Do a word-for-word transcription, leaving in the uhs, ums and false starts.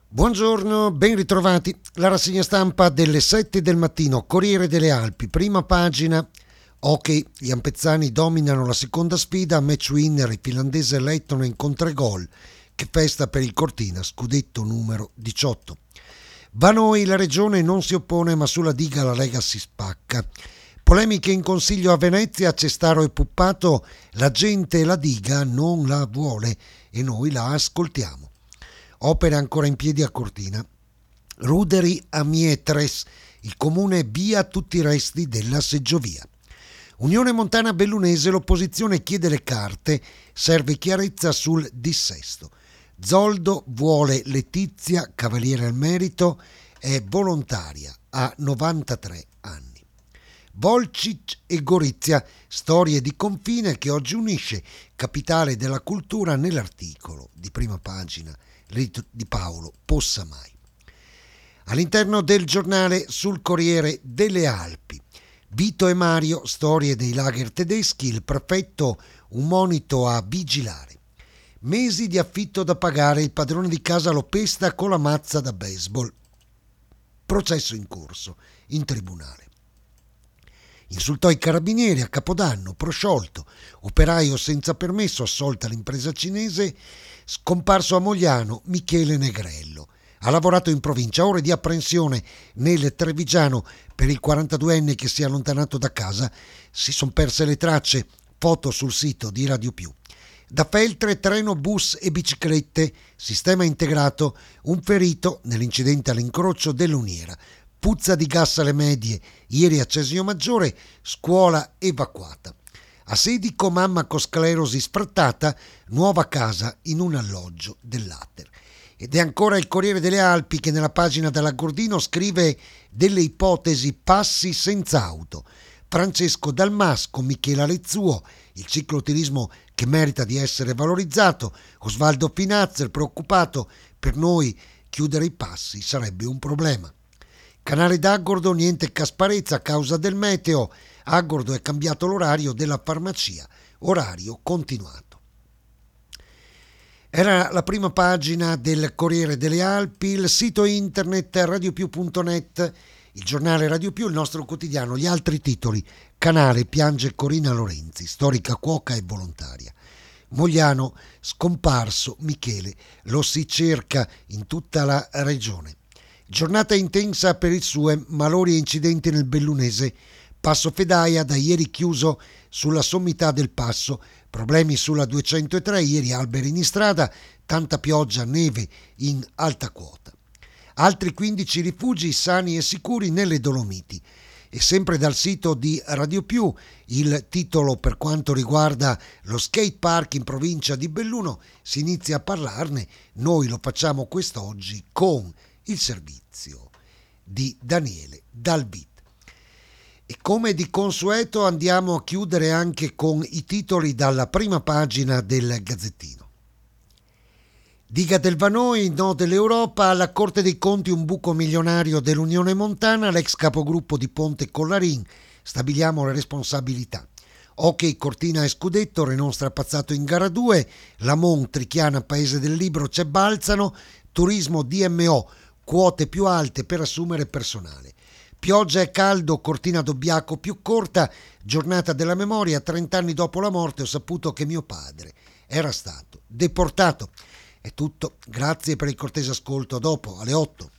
Buongiorno, ben ritrovati. La rassegna stampa delle sette del mattino, Corriere delle Alpi, prima pagina. Ok, gli ampezzani dominano la seconda sfida, match winner, il finlandese Leittonen in tre gol. Che festa per il Cortina, scudetto numero diciotto. Vanoi, la regione non si oppone, ma sulla diga la Lega si spacca. Polemiche in consiglio a Venezia, Cestaro e Puppato, la gente la diga non la vuole e noi la ascoltiamo. Opere ancora in piedi a Cortina. Ruderi a Mietres, il comune via tutti i resti della seggiovia. Unione Montana Bellunese, l'opposizione chiede le carte, serve chiarezza sul dissesto. Zoldo vuole Letizia, cavaliere al merito, è volontaria, ha novantatré anni. Volcic e Gorizia, storie di confine che oggi unisce capitale della cultura nell'articolo di prima pagina di Paolo Possamai. All'interno del giornale sul Corriere delle Alpi, Vito e Mario, storie dei lager tedeschi, il prefetto un monito a vigilare. Mesi di affitto da pagare, il padrone di casa lo pesta con la mazza da baseball. Processo in corso in tribunale. Insultò i carabinieri a Capodanno, prosciolto, operaio senza permesso, assolta l'impresa cinese, scomparso a Mogliano Michele Negrello. Ha lavorato in provincia, ore di apprensione nel Trevigiano per il quarantaduenne che si è allontanato da casa, si sono perse le tracce, foto sul sito di Radio Più. Da Feltre, treno, bus e biciclette, sistema integrato, un ferito nell'incidente all'incrocio dell'Uniera. Puzza di gas alle medie, ieri a Cesio Maggiore, scuola evacuata. A Sedico, mamma con sclerosi sfrattata, nuova casa in un alloggio dell'Ater. Ed è ancora il Corriere delle Alpi che nella pagina della Gordino scrive delle ipotesi passi senza auto. Francesco Dalmasco, Michela Lezzuo, il cicloturismo che merita di essere valorizzato, Osvaldo Finazzer preoccupato, per noi chiudere i passi sarebbe un problema. Canale d'Agordo, niente Casparezza a causa del meteo. Agordo è cambiato l'orario della farmacia, orario continuato. Era la prima pagina del Corriere delle Alpi, il sito internet radiopiù punto net, il giornale Radio Più, il nostro quotidiano, gli altri titoli. Canale piange Corina Lorenzi, storica cuoca e volontaria. Mogliano, scomparso Michele, lo si cerca in tutta la regione. Giornata intensa per il S U E, malori e incidenti nel Bellunese, Passo Fedaia da ieri chiuso sulla sommità del passo, problemi sulla duecentotre, ieri alberi in strada, tanta pioggia, neve in alta quota. Altri quindici rifugi sani e sicuri nelle Dolomiti. E sempre dal sito di Radio Più il titolo per quanto riguarda lo skate park in provincia di Belluno, si inizia a parlarne, noi lo facciamo quest'oggi con il servizio di Daniele Dalbit. E come di consueto andiamo a chiudere anche con i titoli dalla prima pagina del Gazzettino. Diga del Vanoi, no dell'Europa, alla Corte dei Conti un buco milionario dell'Unione Montana, l'ex capogruppo di Ponte Collarin, stabiliamo le responsabilità. Ok, Cortina e Scudetto, Renon strapazzato in gara due, Lamont, Trichiana, Paese del Libro, c'è Balzano, Turismo D M O, quote più alte per assumere personale. Pioggia e caldo, Cortina Dobbiaco più corta, giornata della memoria, trent'anni dopo la morte ho saputo che mio padre era stato deportato. È tutto, grazie per il cortese ascolto, a dopo, alle otto.